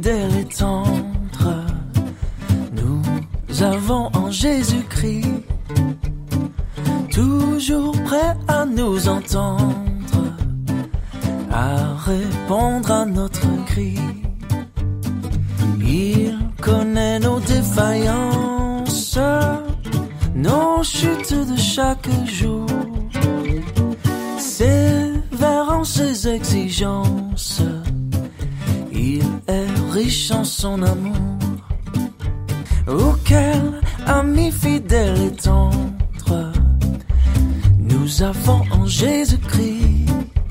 fidèle et tendre, nous avons en Jésus-Christ, toujours prêt à nous entendre, à répondre à notre cri. Il connaît nos défaillances, nos chutes de chaque jour, sévère en ses exigences. Il est riche en son amour. Auquel ami fidèle et tendre, nous avons en Jésus-Christ,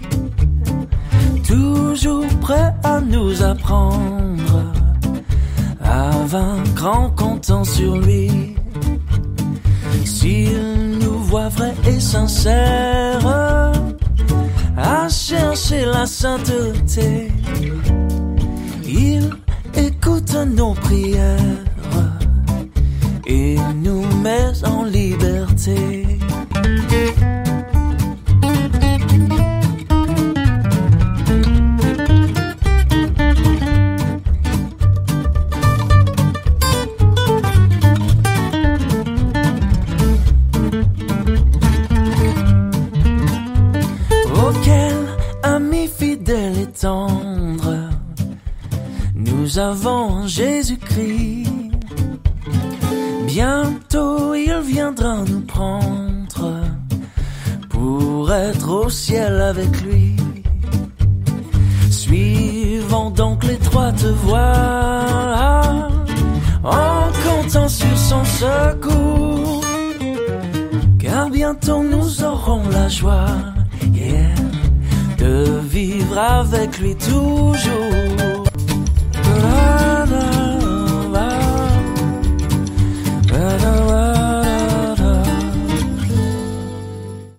toujours prêt à nous apprendre à vaincre en comptant sur lui. S'il nous voit vrai et sincère, à chercher la sainteté, il écoute nos prières et nous met en liberté. Tendre, nous avons en Jésus-Christ. Bientôt il viendra nous prendre pour être au ciel avec lui. Suivons donc l'étroite voie en comptant sur son secours, car bientôt nous aurons la joie, de vivre avec lui toujours.